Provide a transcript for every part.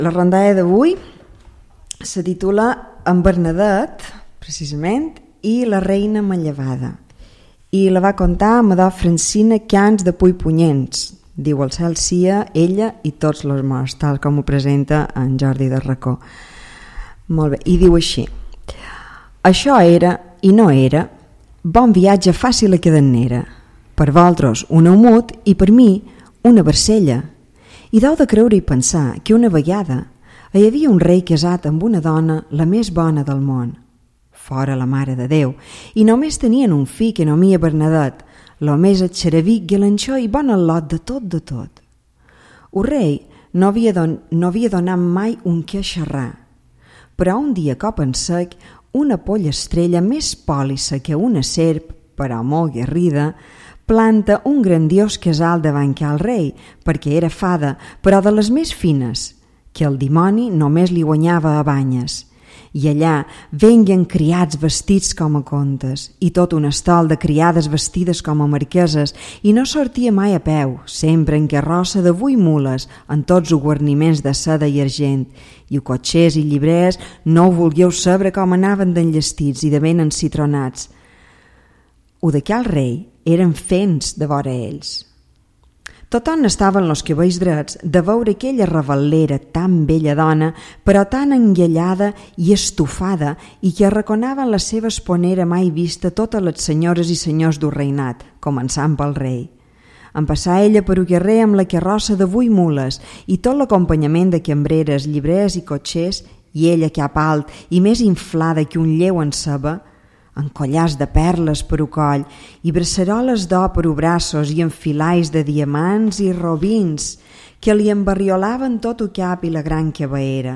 La rondalla d'avui se titula En Bernadet, precisament, i la reina manllevada. I la va contar Amador Francina Cans de Puigpunyents. Diu el cel sia ella i tots los morts, tal com ho presenta en Jordi de Racó. Molt bé, i diu així: això era, i no era, bon viatge fàcil a cadernera. Per vosaltres un aumut i per mi una barcella. I deu de creure i pensar que una vegada hi havia un rei casat amb una dona la més bona del món, fora la Mare de Déu, i només tenien un fill que nomia Bernadet, lo més atxeravic, galanxó i bon al·lot de tot de tot. El rei no havia donat mai un què xerrar, però un dia cop en sec, una pollastrella més pòlissa que una serp, però molt guerrida, planta un grandiós casal davant cal rei, perquè era fada, però de les més fines, que el dimoni només li guanyava a banyes. I allà venguen criats vestits com a contes, i tot un estol de criades vestides com a marqueses, i no sortia mai a peu, sempre en carrossa de 8 mules, en tots els guarniments de seda i argent, i cotxers i llibrers no ho volgueu saber com anaven d'enllestits i de ben encitronats. O de cal rei eren fents de vora ells. Tothom estaven los cabells drets de veure aquella revel·lera tan bella dona, però tan enguellada i estufada, i que arraconaven la seva esponera mai vista totes les senyores i senyors d'un reinat, començant pel rei. En passar ella per un carrer amb la carrossa de 8 mules i tot l'acompanyament de cambreres, llibrers i cotxers, i ella cap alt i més inflada que un lleu en ceba, amb collars de perles per un coll i braceroles d'or per un braços i enfilais de diamants i robins que li embarriolaven tot el cap i la gran cabaera.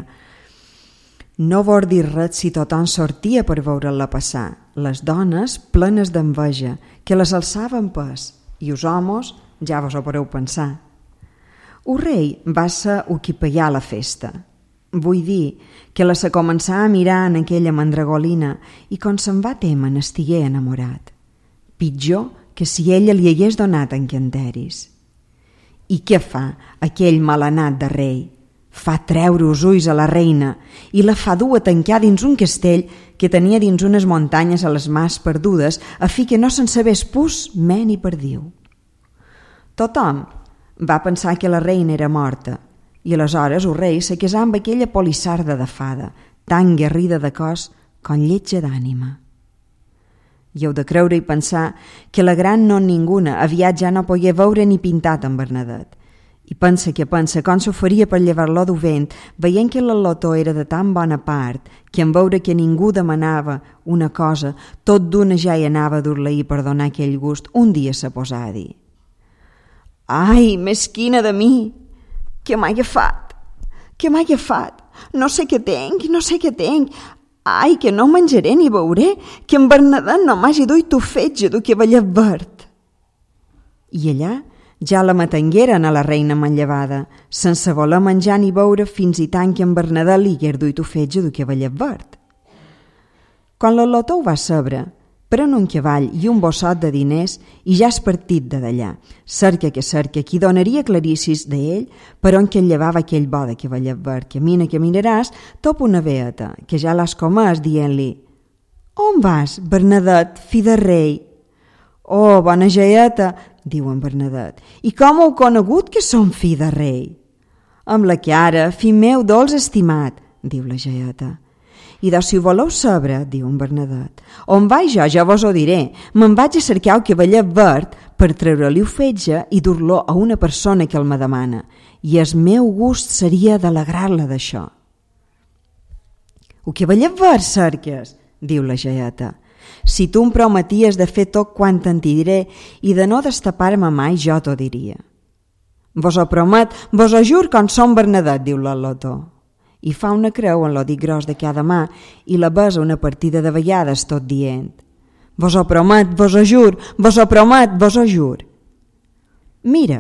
No vol dir res si tothom sortia per veure-la passar, les dones plenes d'enveja, que les alçaven pes, i els homes ja vos ho podeu pensar. El rei va ser el qui pagà la festa. Vull dir que la se començà a mirar en aquella mandragolina i com se'n va tema n'estigué enamorat. Pitjor que si ella li hagués donat encanteris. I què fa aquell malanat de rei? Fa treure els ulls a la reina i la fa dur a tancar dins un castell que tenia dins unes muntanyes a les mars perdudes a fi que no se'n sabés pus, me ni perdiu. Tothom va pensar que la reina era morta, i aleshores el rei se casà amb aquella polissarda de fada, tan guerrida de cos com lletja d'ànima. I heu de creure i pensar que la gran non ninguna aviat ja no pogué veure ni pintat en Bernadet. I pensa com s'ho faria per llevar-lo du vent, veient que la lotó era de tan bona part que en veure que ningú demanava una cosa, tot d'una ja hi anava a dur-la i per donar aquell gust, un dia se posà a dir: «Ai, mesquina de mi! Què m'ha agafat? Què m'ha agafat? No sé què tenc. Ai, que no menjaré ni beuré, que en Bernadet no m'hagi duit tu fetge du que vellet verd». I allà ja la matangueren a la reina manllevada, sense voler menjar ni beure fins i tant que en Bernadet li hagués duit tu fetge du que vellet verd. Quan la lotó ho va saber, pren un cavall i un bossot de diners i ja és partit de d'allà. Cerca qui donaria claricis d'ell per on que el llevava aquell bo de cavallet verd, que miraràs top una beata, que ja l'has comès, dient-li: «On vas, Bernadet, fi de rei?» «Oh, bona jaeta», diu en Bernadet, «i com heu conegut que som fi de rei?» «Amb la cara, fi meu dolç estimat», diu la jaeta. «I doncs si ho voleu saber», diu en Bernadet, «on vaig jo, ja vos ho diré. Me'n vaig a cercar el cavallet verd per treure-li el fetge i dur-lo a una persona que el me demana, i el meu gust seria d'alegrar-la d'això». «El cavallet verd cerques», diu la jaeta. «Si tu em prometies de fer tot quant te'n diré i de no destapar-me mai, jo t'ho diria». «Vos ho promet, vos ho jur com som Bernadet», diu la lotó. I fa una creu en lo dit gros de cada mà i la besa una partida de vegades tot dient: «Vos ho promet, vos ho jur, vos ho promet, vos ho jur». «Mira»,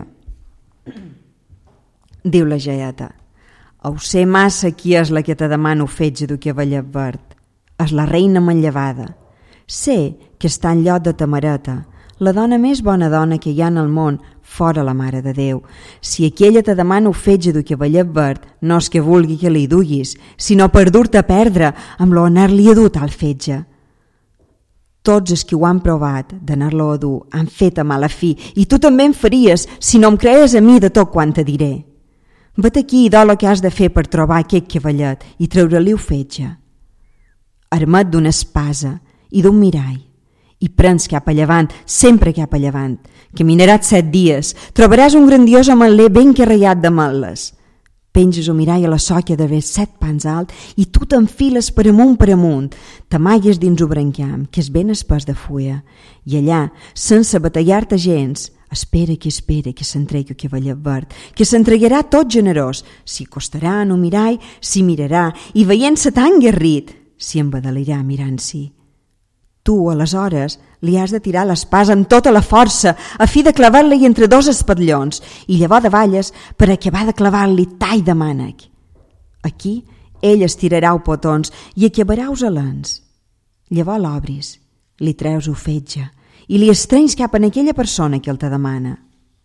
diu la jaeta, «ho sé massa qui és la que te demana fetge du cavallet verd. És la reina manllevada. Sé que està en lloc de Tamareta, la dona més bona dona que hi ha en el món, fora la Mare de Déu. Si aquella te demana fetge du cavallet verd, no és que vulgui que li duguis, sinó per dur-te a perdre amb lo anar-li a dur tal fetge. Tots els que ho han provat d'anar-lo a dur han fet a mala fi, i tu també en faries si no em crees a mi de tot quan te diré. Vet aquí i do el que has de fer per trobar aquest cavallet i treure-li fetge. Armat d'una espasa i d'un mirall, i prens cap a llevant, sempre cap a llevant. Caminaràs 7 dies, trobaràs un grandiós ametler ben carregat d'ametles. Penges un mirall a la sòquia d'haver 7 pans alt i tu t'enfiles per amunt, t'amagues dins un brancam, que és ben espès de fulla, i allà, sense batallar-te gens, espera que s'entregui el cavallet verd, que s'entregarà tot generós, s'hi acostarà en un mirall, s'hi mirarà, i veient-se tan guerrit, s'hi embadalirà mirant-s'hi. Tu, aleshores, li has de tirar l'espasa amb tota la força a fi de clavar-li entre 2 espatllons i llavors davalles per acabar de clavar-li tall de mànec. Aquí ell estirarà potons i acabarà alens. Llavors l'obris, li treus fetge i li estrenys cap a aquella persona que el te demana.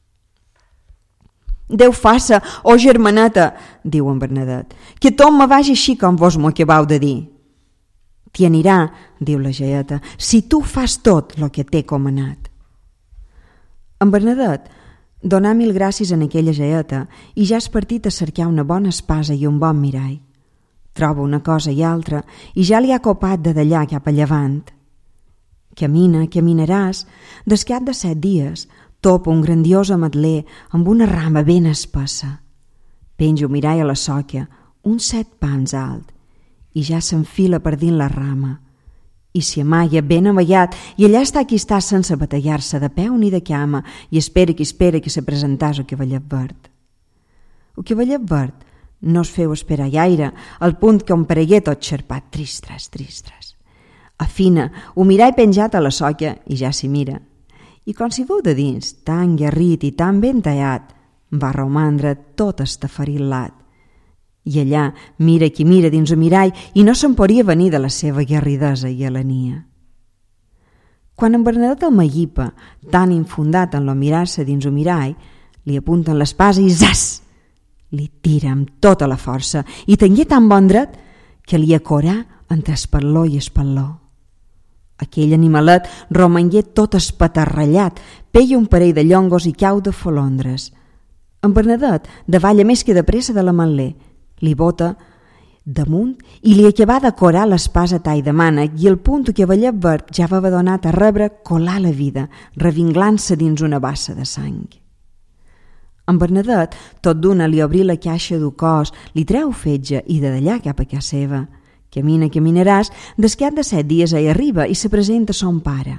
Déu faça, germaneta, diu en Bernadet, que tot me vagi així com vos m'ho acabau de dir. T'hi anirà, diu la jaeta, si tu fas tot el que t'he comanat. En Bernadet donà 1000 gràcies en aquella jaeta i ja has partit a cercar una bona espasa i un bon mirall. Troba una cosa i altra i ja li ha copat de d'allà cap a llevant. Caminaràs, des cap de 7 dies, topa un grandiós ametler amb una rama ben espessa. Penja un mirall a la sòquia, uns 7 pans alt, i ja s'enfila per dins la rama, i s'hi amaga ben amagat, i allà està qui està sense batallar-se de peu ni de cama, i espera que se presentàs el cavallet verd. El cavallet verd no es feu esperar gaire, al punt que comparegué tot xerpat, tristres. Afina, un mirall penjat a la sòquia, i ja s'hi mira, i com si veu de dins, tan guerrit i tan ben tallat, va romandre tot estafarillat. I allà mira qui mira dins el mirall i no se'n podia venir de la seva guerridesa i alenia. Quan en Bernadet el maguipa, tan infundat en lo mirar-se dins el mirall, li apunten l'espasa i zas! Li tira amb tota la força i tingué tan bon dret que li acorà entre espatlló i espatlló. Aquell animalet romangué tot espatarrallat, peia un parell de llongos i cau de folondres. En Bernadet davalla més que de pressa de l'ametler, li bota damunt i li acabà de corar l'espasa tall de mànec i el punt que cavallet verd ja va donat a rebre colar la vida, revinglant-se dins una bassa de sang. En Bernadet, tot d'una, li obrí la caixa d'un cos, li treu fetge i de d'allà cap a casa seva. Caminaràs, des cap de 7 dies hi arriba i se presenta son pare.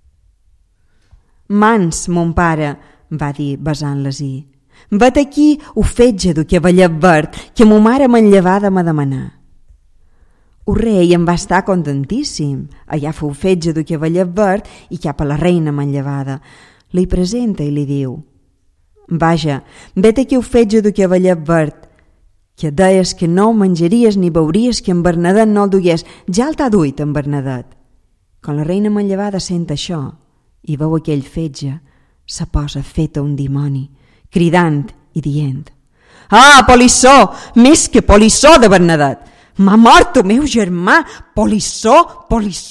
Mans, mon pare, va dir besant-les-hi. Vet aquí fetge du cavallet verd que mo mare manllevada m'ha demanar. El rei en va estar contentíssim. Allà feu fetge du cavallet verd i cap a la reina manllevada. Li presenta i li diu: Vaja, vet aquí fetge du cavallet verd, que deies que no menjaries ni veuries que en Bernadet no el dugués, ja el t'ha duit en Bernadet. Quan la reina manllevada sent això i veu aquell fetge, se posa feta un dimoni, cridant i dient: Ah, polissó, més que polissó de Bernadet! M'ha mort el meu germà! Polissó!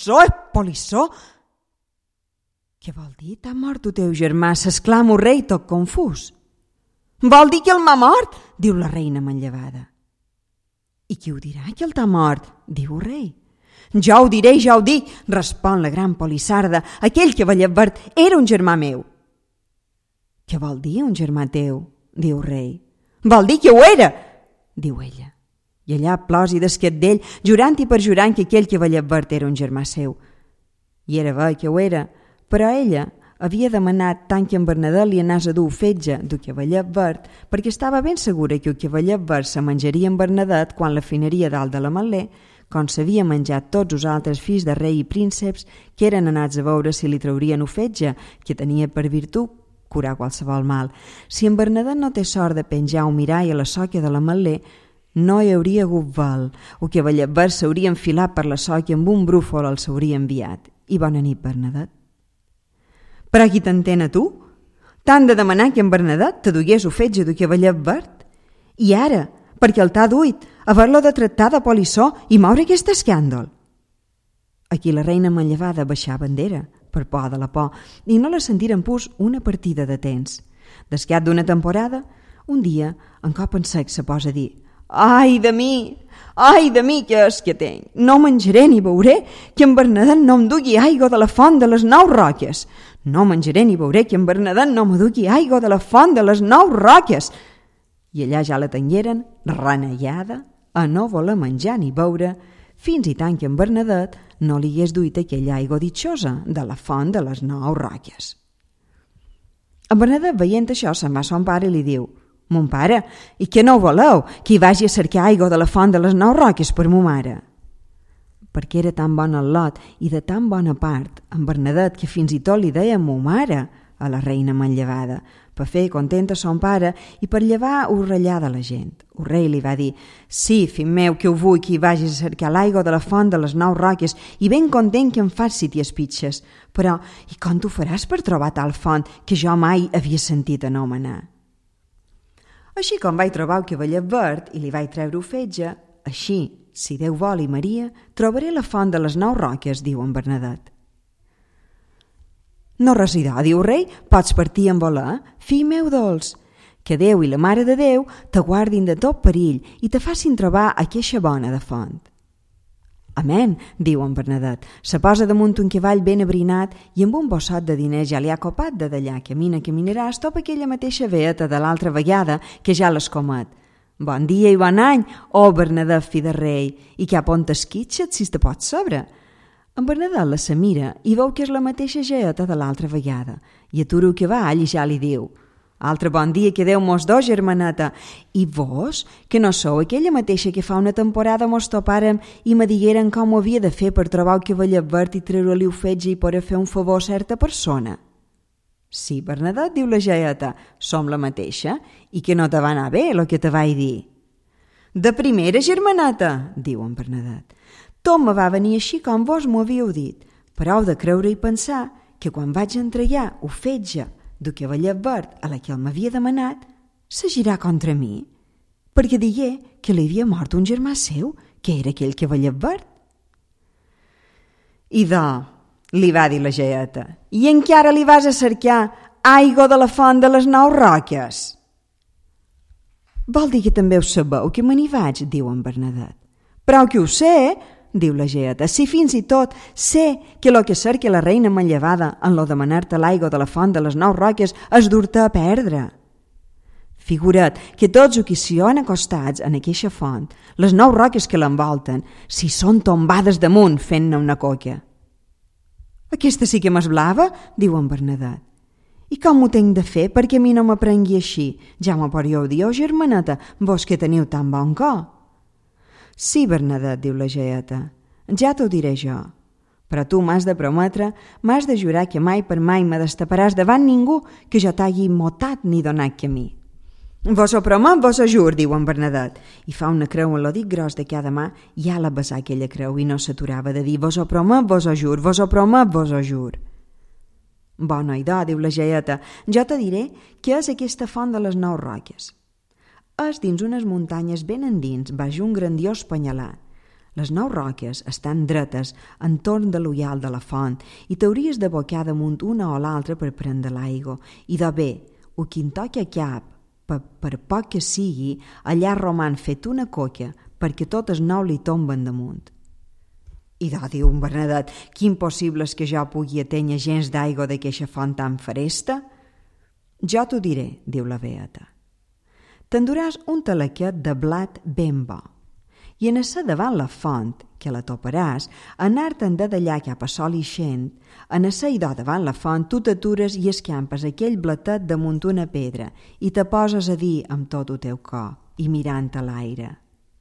Què vol dir, t'ha mort el teu germà? S'exclama el rei tot confús. Vol dir que el m'ha mort? Diu la reina manllevada. I qui ho dirà que el t'ha mort? Diu el rei. Jo ho diré, jo ho dic, respon la gran polissarda. Aquell cavallet verd era un germà meu. Què vol dir un germà teu? Diu el rei. Vol dir que ho era, diu ella. I allà plors i desquet d'ell, jurant i perjurant que aquell cavallet verd era un germà seu. I era bé que ho era, però ella havia demanat tant que en Bernadet li anàs a dur fetge du cavallet verd perquè estava ben segura que el cavallet verd se menjaria en Bernadet quan la finaria dalt de l'ametler, com s'havia menjat tots els altres fills de rei i prínceps que eren anats a veure si li traurien fetge, que tenia per virtut curar qualsevol mal. Si en Bernadet no té sort de penjar un mirall a la sòquia de l'ametler, no hi hauria hagut vol. El cavallet verd s'hauria enfilat per la sòquia amb un brúfol el s'hauria enviat. I bona nit, Bernadet. Però qui t'entén a tu? T'han de demanar que en Bernadet te dugués o fetge du cavallet verd? I ara, perquè el t'ha duit, haver-lo de tractar de polissó i moure aquest escàndol. Aquí la reina manllevada baixava bandera, per por de la por, i no la sentiren pus una partida de temps. Descat d'una temporada, un dia, en cop en sec se posa a dir: ai de mi, què és que tenc? No menjaré ni beuré que en Bernadet no em dugui aigua de la font de les 9 roques. No menjaré ni beuré que en Bernadet no me dugui aigua de la font de les 9 roques. I allà ja la tengueren reneiada a no voler menjar ni beure, fins i tant que en Bernadet no li hagués duit aquella aigua ditxosa de la font de les 9 roques. En Bernadet, veient això, se'n va a son pare i li diu: mon pare, i que no ho voleu, que hi vagi a cercar aigua de la font de les 9 roques per mo mare? Perquè era tan bon el lot i de tan bona part, en Bernadet, que fins i tot li deia mo mare a la reina manllevada, per fer contenta son pare i per llevar urrellada a la gent. El rei li va dir: sí, fill meu, que ho vull que hi vagis a cercar l'aigua de la font de les 9 roques i ben content que em fas si t'hi espitxes. Però, i com t'ho faràs per trobar tal font que jo mai havia sentit anomenar? Així com vaig trobar el cavallet verd i li vaig treure fetge, així, si Déu vol i Maria, trobaré la font de les 9 roques, diu en Bernadet. No residar, diu el rei, pots partir en voler, fill meu dolç. Que Déu i la Mare de Déu te guardin de tot perill i te facin trobar aqueixa bona de font. Amén, diu en Bernadet. Se posa damunt un cavall ben abrinat i amb un bossot de diners ja li ha copat de d'allà. Caminaràs top aquella mateixa veeta de l'altra vegada que ja l'has comet. Bon dia i bon any, Bernadet, fill de rei, i cap on t'esquitxet si te pots sobre. En Bernadet la se mira i veu que és la mateixa geeta de l'altra vegada i atura el cavall i ja li diu: altre bon dia que Déu mos do, germaneta. I vos, que no sou aquella mateixa que fa una temporada mos topàrem i me digueren com ho havia de fer per trobar el cavallet verd i treure-li el fetge i poder fer un favor a certa persona? Sí, Bernadet, diu la geeta, som la mateixa i que no te va anar bé el que te vaig dir. De primera, germaneta, diu en Bernadet. Tot me va venir així com vos m'ho havíeu dit, però heu de creure i pensar que quan vaig entregar el fetge del cavallet verd a la que el m'havia demanat, se girà contra mi, perquè digué que li havia mort un germà seu, que era aquell cavallet verd. I li va dir la geeta, i encara li vas a cercar aigua de la font de les 9 roques? Vol dir que també ho sabeu que me n'hi vaig, diu en Bernadet. Però que ho sé, diu la geeta, si fins i tot sé que lo que cerca la reina manllevada en lo demanar-te l'aigua de la font de les 9 roques és dur-te a perdre. Figura't que tots els que s'hi han acostats en aqueixa font, les 9 roques que l'envolten, si són tombades damunt fent-ne una coca. Aquesta sí que m'esblava, diu en Bernadet. I com ho tenc de fer perquè a mi no m'aprengui així? Ja m'ho podríeu dir, germaneta, vos que teniu tan bon cor. Sí, Bernadet, diu la geeta, ja t'ho diré jo. Però tu m'has de prometre, m'has de jurar que mai per mai me destaparàs davant ningú que jo t'hagi motat ni donat camí. Vos ho promet, vos ho jur, diu en Bernadet, i fa una creu en lo dit gros de cada mà i ja la besà aquella creu i no s'aturava de dir vos ho promet, vos ho jur, vos ho promet, vos ho jur. Bona idò, diu la geeta, jo te diré què és aquesta font de les 9 roques. És dins unes muntanyes ben endins, baix un grandiós penyalat. Les 9 roques estan dretes entorn de l'ullal de la font i t'hauries d'abocar damunt una o l'altra per prendre l'aigua. I de bé, o qui en toca cap, per poc que sigui, allà roman fet una coca perquè totes 9 li tomben damunt. I diu en Bernadet, que impossible és que jo pugui atènyer gens d'aigua d'aqueixa font tan faresta? Jo t'ho diré, diu la beata. T'enduràs un talaquet de blat ben bo, i en essa davant la font, que la toparàs, anar-te'n de d'allà cap a sol ixent, en essa idò davant la font tu t'atures i escampes aquell blatet damunt una pedra i te poses a dir amb tot el teu cor i mirant a l'aire.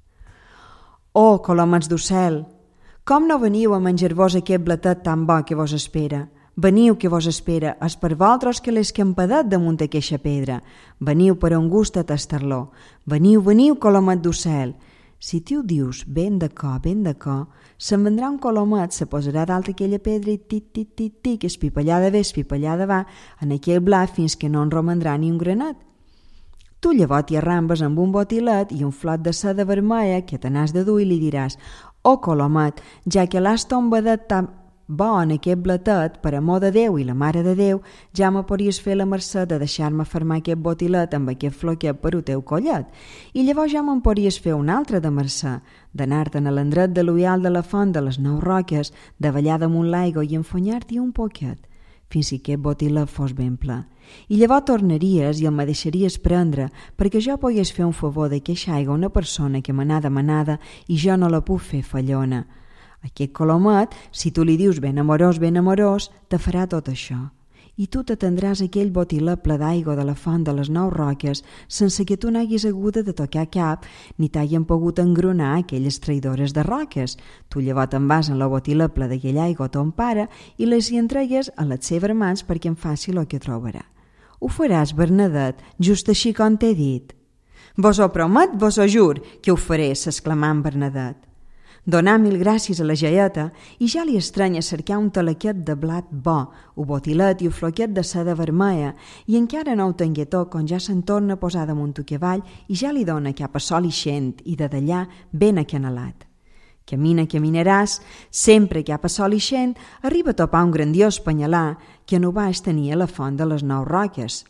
Oh, colomets d'ocel, com no veniu a menjar-vos aquest blatet tan bo que vos espera? Veniu que vos espera, és per vosaltres que l'he escampadat damunt aqueixa pedra. Veniu per un gust a tastar-lo. Veniu, colomet d'ocel. Si tu dius ben de cor, se'n vendrà un colomet, se posarà dalt aquella pedra i tic, espipallada ve, espipallada va, en aquell blat fins que no en romandrà ni un granet. Tu llavors t'hi arrambes amb un botilet i un flot de seda vermella que te n'has de dur i li diràs: «Oh, colomet, ja que l'has tombadet tan bo en aquest blatet, per amor de Déu i la Mare de Déu, ja me podries fer la mercè de deixar-me fermar aquest botilet amb aquest floquet per el teu collet. I llavors ja me'n podries fer un altre de mercè, d'anar-te'n a l'endret de l'uial de la font de les 9 roques, de ballar damunt l'aigua i enfonyar-t'hi un poquet, fins que aquest botilet fos ben ple. I llavors tornaries i el me deixaries prendre, perquè jo pogués fer un favor de queixa aigua a una persona que me n'ha demanada i jo no la puc fer fallona. Aquest colomet, si tu li dius ben amorós, te farà tot això. I tu t'atendràs aquell botilet ple d'aigua de la font de les 9 roques sense que tu n'haguis haguda de tocar cap ni t'hagin pogut engronar aquelles traïdores de roques. Tu llavors te'n vas en la botilet ple d'aquella aigua a ton pare i les hi entregues a les seves mans perquè en faci el que trobarà. Ho faràs, Bernadet, just així com t'he dit. Vos ho promet, vos ho jur, que ho faré, s'exclamà en Bernadet. Donà mil gràcies a la jaieta i ja li estranya cercar un talaquet de blat bo, un botilet i un floquet de seda vermella i encara no ho tingué tot quan ja se'n torna a posar damunt un cavall i ja li dona cap a sol ixent i de d'allà ben acanalat. Caminaràs, sempre cap a sol ixent, arriba a topar un grandiós penyalà que no va tenir a la font de les 9 roques.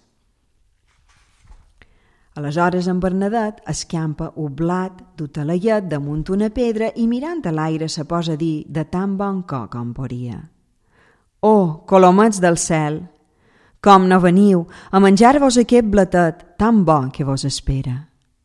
Aleshores en Bernadet escampa un blat d'un talaguet damunt una pedra i mirant a l'aire se posa a dir de tan bon cor com podia: «Oh, colomets del cel, com no veniu a menjar-vos aquest blatet tan bo que vos espera?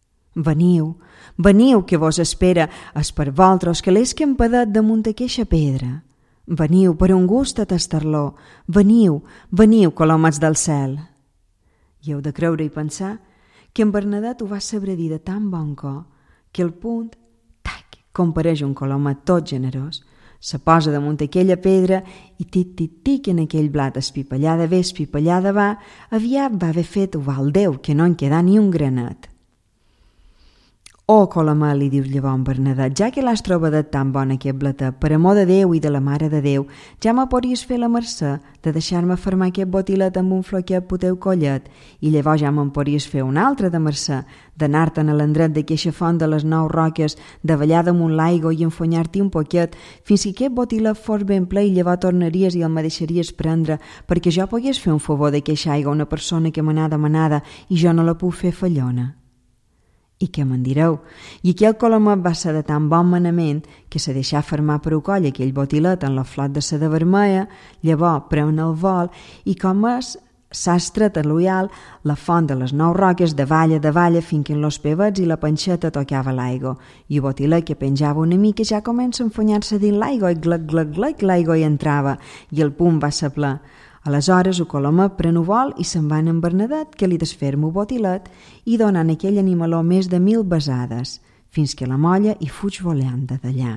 Veniu que vos espera, és per vosaltres que l'he escampadet damunt aqueixa pedra. Veniu per un gust a tastar-lo, veniu, colomets del cel». I heu de creure i pensar que en Bernadet ho va saber dir de tan bon cor que al punt, compareix un colomet tot generós, se posa damunt aquella pedra i tic en aquell blat espipallada ve, espipallada va, aviat va haver fet ho val Déu que no en quedà ni un granet. «Oh, colomet», li diu llavors en Bernadet, ja que l'has trobat tan bon aquest blatet, per amor de Déu i de la Mare de Déu, ja me podries fer la mercè de deixar-me fermar aquest botilet amb un floquet pel teu collet i llavors ja me'n podries fer un altre de mercè, d'anar-te'n a l'endret d'aqueixa font de les 9 roques, de ballar damunt l'aigua i enfonyar-t'hi un poquet fins que aquest botilet fos ben ple i llavors tornaries i el me deixaries prendre perquè jo pogués fer un favor de queixa aigua a una persona que me n'ha demanada i jo no la puc fer fallona. I què me'n direu? I aquell colomet va ser de tan bon manament que se deixà fermar per el coll aquell botilet en la flot de seda vermella, llavors preun el vol i com s'ha estret a l'uial la font de les 9 roques de valla fins que en los pebets i la panxeta tocava l'aigua i el botilet que penjava una mica ja comença a enfonyar-se dins l'aigua i glac, l'aigua hi entrava i el punt va ser ple. Aleshores el colomet pren el vol i se'n va en Bernadet que li desferma el botilet i donant a aquell animaló més de 1000 besades fins que la molla hi fuig volant de d'allà.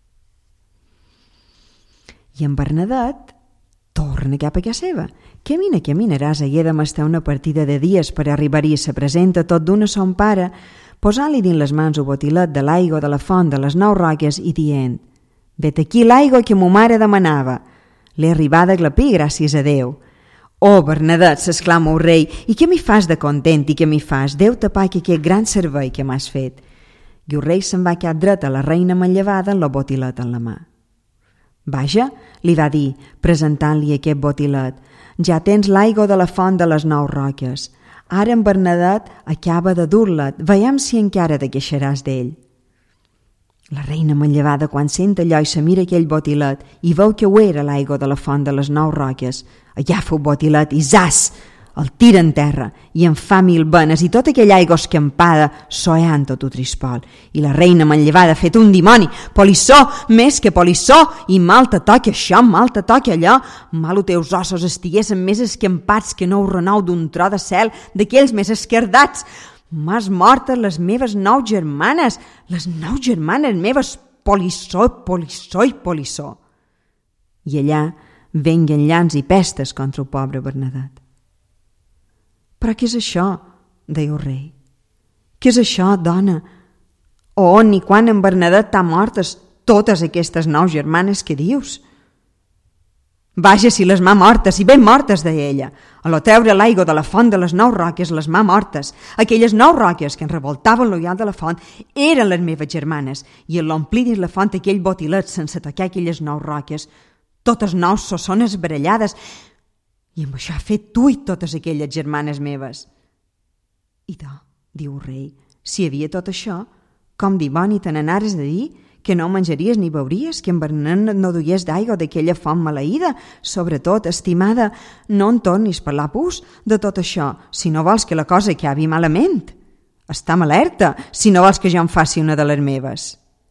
I en Bernadet torna cap a casa seva. Caminaràs hagué de mastar una partida de dies per arribar-hi a se presenta tot d'una son pare, posant-li dins les mans el botilet de l'aigua de la font de les 9 roques i dient: «Vet aquí l'aigua que mo mare demanava. L'he arribada a glapir, gràcies a Déu». «Oh, Bernadet», s'exclama el rei, «i què m'hi fas de content i què m'hi fas? Déu te pagui aquest gran servei que m'has fet». I el rei se'n va quedar dret a la reina manllevada amb el botilet en la mà. «Vaja», li va dir, presentant-li aquest botilet, «ja tens l'aigua de la font de les 9 roques. Ara en Bernadet acaba de dur-la, veiem si encara te queixaràs d'ell». La reina manllevada, quan sent allò i se mira aquell botilet i veu que ho era l'aigua de la font de les 9 roques, agafa el botilet i zas! El tira en terra i en fa 1000 venes i tota aquella aigua escampada soeant tot el trispol. I la reina manllevada ha fet un dimoni, polissó, més que polissó, i mal te toca això, mal te toca allò, mal els teus ossos estiguessin més escampats que no el renou d'un tro de cel, d'aquells més esquerdats. M'has mortes les meves 9 germanes, les 9 germanes meves, polissó, polissó i polissó. I allà venguen llans i pestes contra el pobre Bernadet. «Però què és això?», deia el rei. «Què és això, dona? Oh, ni quan en Bernadet t'ha mortes totes aquestes 9 germanes que dius. Vaja, si les m'ha mortes, i ben mortes, deia ella. A lo treure l'aigua de la font de les 9 roques, les m'ha mortes. Aquelles 9 roques que en revoltaven l'ullal de la font eren les meves germanes, i en l'omplir dins la font aquell botilet sense tocar aquelles 9 roques, totes 9 són esbarallades, i amb això ha fet tu i totes aquelles germanes meves. I diu el rei, si hi havia tot això, com dimoni te n'anares de dir que no menjaries ni veuries, que en Bernadet no duies d'aigua d'aquella font maleïda? Sobretot, estimada, no en tornis per l'apus de tot això, si no vols que la cosa acabi malament. Estam alerta, si no vols que jo em faci una de les meves.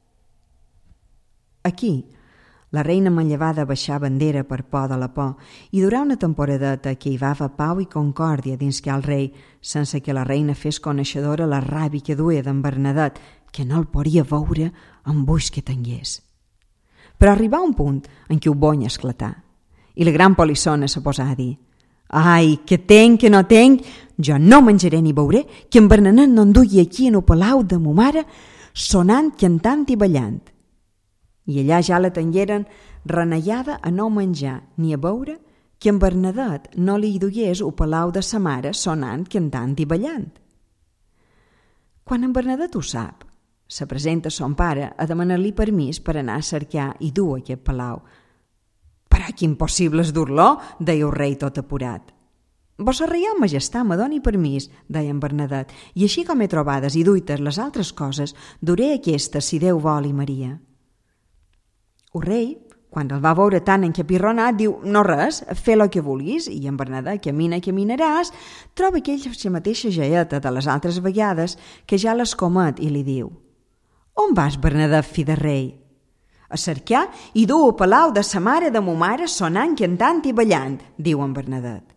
Aquí, la reina manllevada baixà bandera per por de la por, i durà una temporadeta que hi va pau i concòrdia dins que el rei, sense que la reina fes coneixedora la ràbia que duia d'en Bernadet, que no el podia veure amb ulls que tingués. Però arribà un punt en què ho bony esclatà, i la gran polissona se posà a dir: «Ai, que tenc, que no tenc, jo no menjaré ni veuré que en Bernadet no endugui aquí en el palau de mo mare sonant, cantant i ballant». I allà ja la tingueren renallada a no menjar ni a veure que en Bernadet no li dugués el palau de sa mare sonant, cantant i ballant. Quan en Bernadet ho sap, se presenta a son pare a demanar-li permís per anar a cercar i dur aquest palau. «Però que impossible és dur-lo», deia el rei tot apurat. «Vossa reial majestat me doni permís», deia en Bernadet, «i així com he trobades i duites les altres coses, duré aquesta si Déu vol i Maria». El rei, quan el va veure tan encapirronat, diu: «No res, fes el que vulguis», i en Bernadet caminaràs, troba aquella mateixa jaeta de les altres vegades que ja l'escomet i li diu: «On vas, Bernadet, fi de rei?» «A cercar i dur el palau de sa mare de mo mare sonant, cantant i ballant», diu en Bernadet.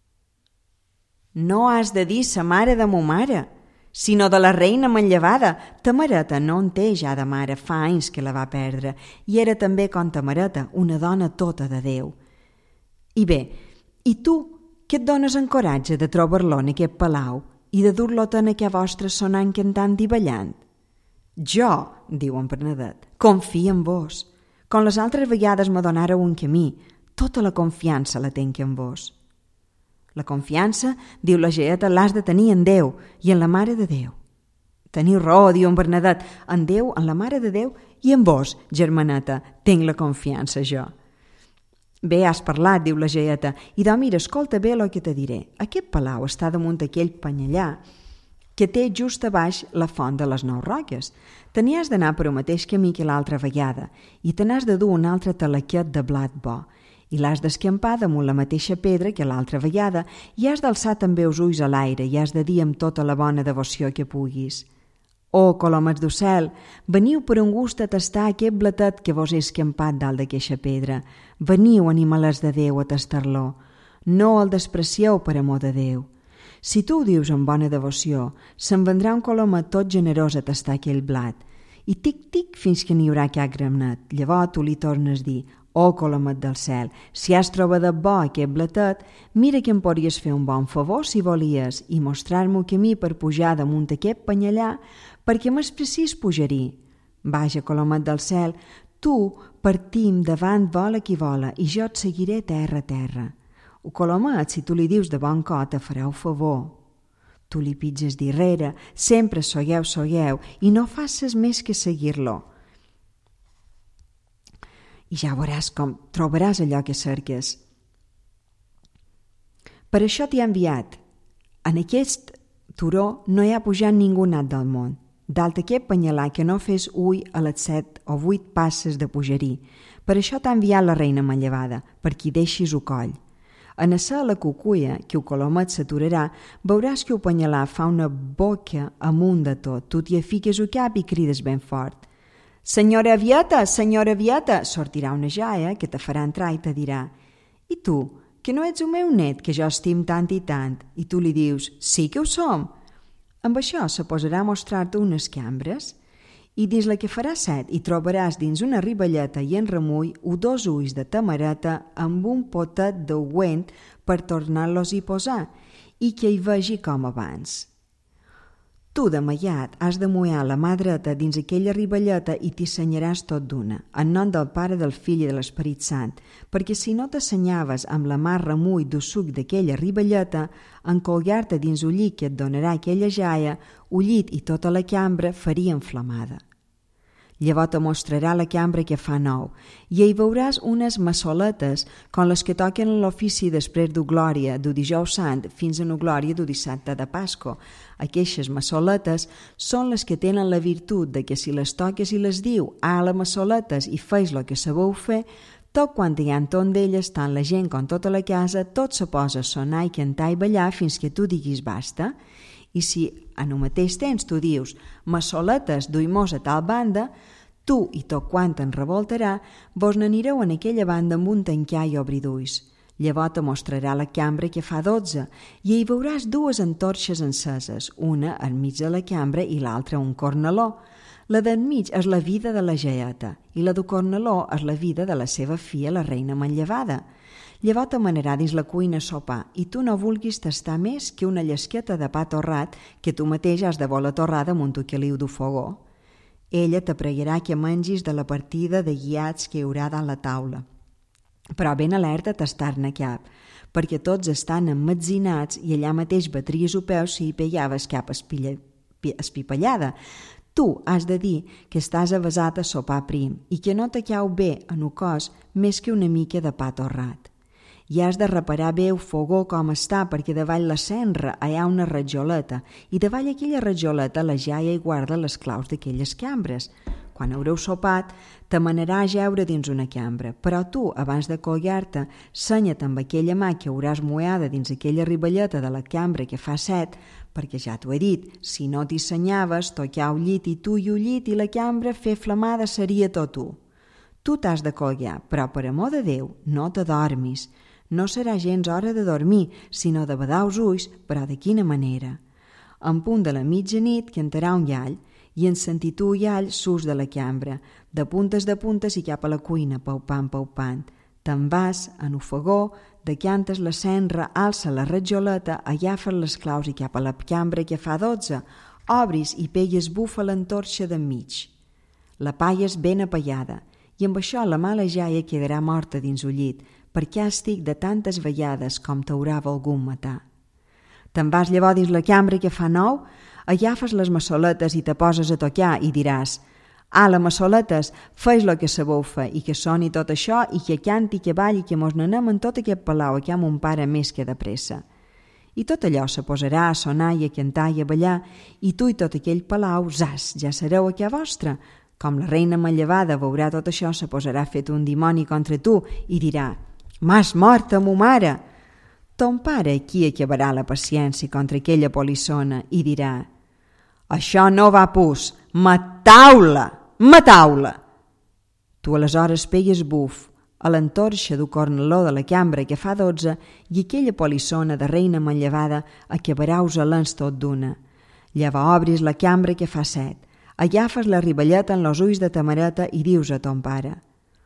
«No has de dir sa mare de mo mare, sinó de la reina manllevada. Ta mareta no en té ja de mare, fa anys que la va perdre, i era també com ta mareta, una dona tota de Déu. I bé, i tu, que et dones encoratge de trobar-lo en aquest palau i de dur-lo en aquest vostre sonant, cantant i ballant?» «Jo», diu en Bernadet, «confio en vos. Com les altres vegades me donareu un camí, tota la confiança la tenc en vos». «La confiança», diu la jaeta, «l'has de tenir en Déu i en la Mare de Déu». «Teniu raó», diu en Bernadet, «en Déu, en la Mare de Déu i en vos, germaneta, tenc la confiança jo». «Bé, has parlat», diu la jaeta, «i mira, escolta bé el que te diré. Aquest palau està damunt aquell panyellà que té just a baix la font de les 9 roques. Te n'hi has d'anar per el mateix camí que l'altra vegada i te n'has de dur un altre talaquet de blat bo, i l'has d'escampar damunt la mateixa pedra que l'altra vegada i has d'alçar també els ulls a l'aire i has de dir amb tota la bona devoció que puguis: «Oh, colomets d'ocel, veniu per un gust a tastar aquest blatet que vos he escampat dalt d'aqueixa pedra. Veniu, animalets de Déu, a tastar-lo. No el desprecieu per amor de Déu. Si tu ho dius amb bona devoció, se'n vendrà un colomet tot generós a tastar aquell blat, i tic-tic fins que n'hi haurà que ha gramnat. Llavors tu li tornes a dir: «Oh, colomet del cel, si has trobat bo aquest blatet, mira que em podries fer un bon favor si volies i mostrar-me el camí per pujar damunt aquest panyellà, perquè m'és precís pujar-hi. Vaja, colomet del cel, tu partim davant vola qui vola i jo et seguiré terra a terra. El colomet, si tu li dius de bon cor, te farà un favor. Tu li pitges darrere, sempre sogueu, i no faces més que seguir-lo. I ja veuràs com trobaràs allò que cerques. Per això t'hi ha enviat. En aquest turó no hi ha pujat ningú nat del món. Dalt aquest panyalà que no fes ull a les 7 o 8 passes de pujar-hi. Per això t'ha enviat la reina manllevada, per qui deixis el coll. En assar la cucuia, que el colomet s'aturarà, veuràs que el panyalà fa una boca amunt de tot. Tu t'hi fiques el cap i crides ben fort. «Senyora Avieta, senyora Avieta!» Sortirà una jaia que te farà entrar i te dirà: «I tu, que no ets el meu net, que jo estim tant i tant?» I tu li dius: «Sí que ho som!» Amb això se posarà a mostrar-te unes cambres i dins la que farà set hi trobaràs dins una riballeta i en remull 2 ulls de tamareta amb un potet d'ungüent per tornar-los-hi posar i que hi vegi com abans. Tu, de mallat, has de mullar la mà dreta dins aquella ribelleta i t'hi senyaràs tot d'una, en nom del Pare, del Fill i de l'Esperit Sant, perquè si no t'assenyaves amb la mà remull du suc d'aquella ribelleta, en colgar-te dins el llit que et donarà aquella jaia, el llit i tota la cambra faria inflamada. Llavors te mostrarà la cambra que fa nou, i hi veuràs unes massoletes com les que toquen en l'ofici després du glòria du dijous sant fins a la glòria du dissabte de Pasco. Aquestes massoletes són les que tenen la virtut de que si les toques i les diu la massoletes i feis el que sabeu fer, tot quan hi ha entorn d'elles, tant la gent com tota la casa, tot se posa a sonar i cantar i ballar fins que tu diguis basta. I si en el mateix temps tu dius massoletes duim-nos a tal banda, tu i tot quant en revoltarà, vos n'anireu en aquella banda amb un tancar i obrir d'ulls. Llavors te mostrarà la cambra que fa 12 i hi veuràs dues antorxes enceses, una enmig de la cambra i l'altra un cornaló. La d'enmig és la vida de la jaeta i la del cornaló és la vida de la seva filla, la reina manllevada. Llavors te manarà dins la cuina a sopar i tu no vulguis tastar més que una llesqueta de pa torrat que tu mateix has de voler torrar damunt un caliu de fogó. Ella t'apregarà que mengis de la partida de guiats que hi haurà dalt la taula. Però ben alerta a tastar-ne cap, perquè tots estan emmetzinats i allà mateix batries el peu si hi pegaves cap espipallada. Tu has de dir que estàs avesat a sopar prim i que no te cau bé en el cos més que una mica de pa torrat. I has de reparar bé el fogó com està, perquè davall la cendra hi ha una rajoleta i davall aquella rajoleta la jaia hi guarda les claus d'aquelles cambres. Quan haureu sopat, te manarà a jeure dins una cambra, però tu, abans de colgar-te, senya't amb aquella mà que hauràs mullada dins aquella ribelleta de la cambra que fa 7, perquè ja t'ho he dit, si no t'hi senyaves, tocar el llit i tu i el llit i la cambra fer flamada seria tot tu. Tu t'has de colgar, però per amor de Déu, no t'adormis. No serà gens hora de dormir, sinó de badar els ulls, però de quina manera? En punt de la mitjanit cantarà un gall, i en sentir tu gall surts de la cambra, de puntes i cap a la cuina, paupant. Te'n vas en el fogó, decantes la cendra, alça la rajoleta, agafes les claus i cap a la cambra que fa 12, obris i pegues bufa l'antorxa d'enmig. La palles ben apallada, i amb això la mala jaia quedarà morta dins el llit, per càstig de tantes vegades com t'haurà volgut matar. Te'n vas llavors dins la cambra que fa 9, agafes les massoletes i te poses a tocar i diràs «Ala, massoletes, feis lo que sabeu fer i que soni tot això i que canti, que balli, que mos n'anem en tot aquest palau que ha mon pare més que de pressa». I tot allò se posarà a sonar i a cantar i a ballar i tu i tot aquell palau, zas, ja sereu aquí a vostra. Com la reina manllevada veurà tot això, se posarà fet un dimoni contra tu i dirà «M'has mort a mo mare!» Ton pare aquí acabarà la paciència contra aquella polissona i dirà «Això no va pus, matau-la, matau-la!» Tu aleshores pegues buf a l'antorxa del cornaló de la cambra que fa 12 i aquella polissona de reina manllevada acabarà usalents tot d'una. Llavors obris la cambra que fa 7, agafes la ribelleta en los ulls de tamareta i dius a ton pare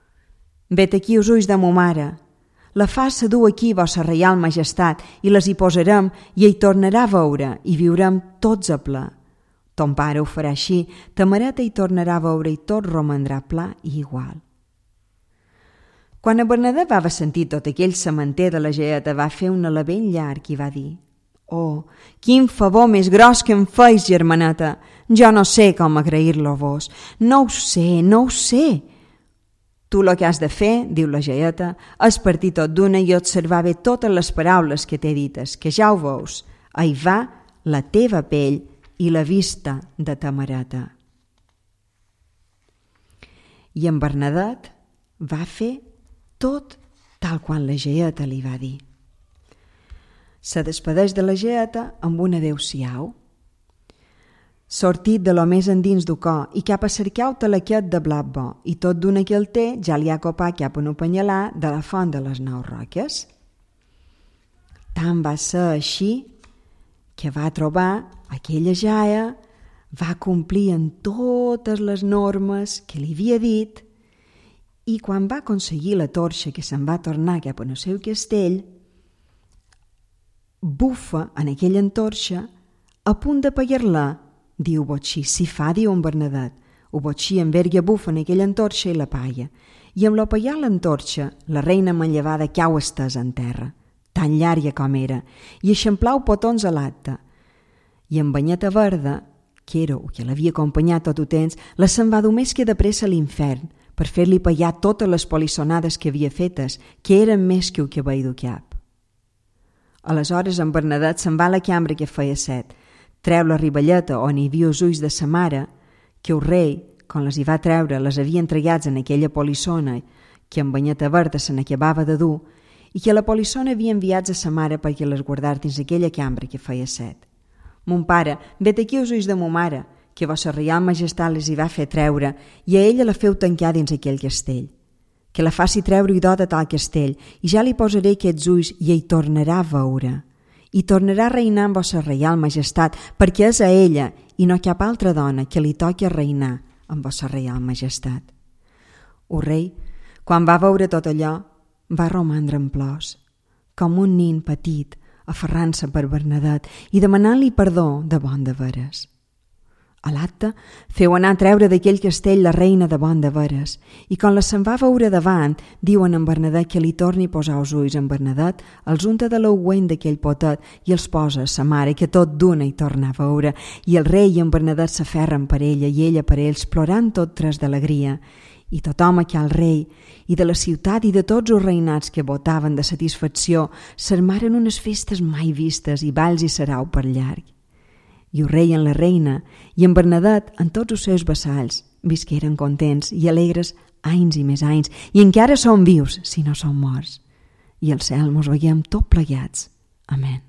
«Vet aquí els ulls de mo mare, la faça du aquí vossa reial majestat i les hi posarem i hi tornarà a veure i viurem tots a ple». Ton pare ho farà així, tamareta hi tornarà a veure i tot romandrà pla i igual. Quan a Bernadet va sentir tot aquell sementer de la jaeta, va fer un alè ben llarg i va dir «Oh, quin favor més gros que em feis, germaneta! Jo no sé com agrair-lo a vos. No ho sé. Tu lo que has de fer, diu la jaeta, és partir tot d'una i observar bé totes les paraules que t'he dites, que ja ho veus. Hi va la teva pell i la vista de tamareta». I en Bernadet va fer tot tal quan la jaeta li va dir. Se despedeix de la jaeta amb un adeu-siau. Sortit de lo més endins du cor i cap a cercar el talaquet de blat bo i tot d'una que el té ja li ha copat cap a un panyalar de la font de les 9 roques. Tant va ser així que va trobar aquella jaia, va complir en totes les normes que li havia dit i quan va aconseguir la torxa que se'n va tornar cap al seu castell, bufa en aquella antorxa a punt d'apagar-la diu Botxí. Si fa, diu en Bernadet. O Botxí enverga bufen aquella antorxa i la palla. I amb l'opaiar l'antorxa, la reina manllevada cau estesa en terra, tan llarga com era, i eixamplau potons a l'acte. I en Banyeta Verda, que era o que l'havia acompanyat tot el temps, la se'n va dur més que de pressa a l'infern, per fer-li pagar totes les polissonades que havia fetes, que eren més que el que veia du cap. Aleshores en Bernadet se'n va a la cambra que feia set, treu la riballeta on hi havia els ulls de sa mare, que el rei, quan les hi va treure, les havia entregats en aquella polissona que en Banyeta Verda se n'acabava de dur i que la polissona havia enviats a sa mare perquè les guardar dins aquella cambra que feia set. Mon pare, vet aquí els ulls de mo mare, que vossa reial majestat les hi va fer treure i a ella la feu tancar dins aquell castell. Que la faci treure i dot a tal castell i ja li posaré aquests ulls i hi tornarà a veure. I tornarà a reinar amb vossa reial majestat perquè és a ella i no cap altra dona que li toqui a reinar amb vossa reial majestat. El rei, quan va veure tot allò, va romandre en plors, com un nin petit, aferrant-se per Bernadet i demanant-li perdó de bon de veres. A l'acte, feu anar a treure d'aquell castell la reina de bon de veres i quan la se'n va veure davant, diuen en Bernadet que li torni a posar els ulls en Bernadet, els unta de l'augüent d'aquell potet i els posa a sa mare, que tot d'una hi torna a veure, i el rei i en Bernadet s'aferren per ella i ella per ells, plorant tot tres d'alegria. I tothom que al rei i de la ciutat i de tots els reinats que votaven de satisfacció s'armaren unes festes mai vistes i balls i sarau per llarg. I el rei en la reina i en Bernadet en tots els seus vassalls visqueren contents i alegres anys i més anys i encara són vius si no són morts. I al cel mos veiem tot plegats. Amén.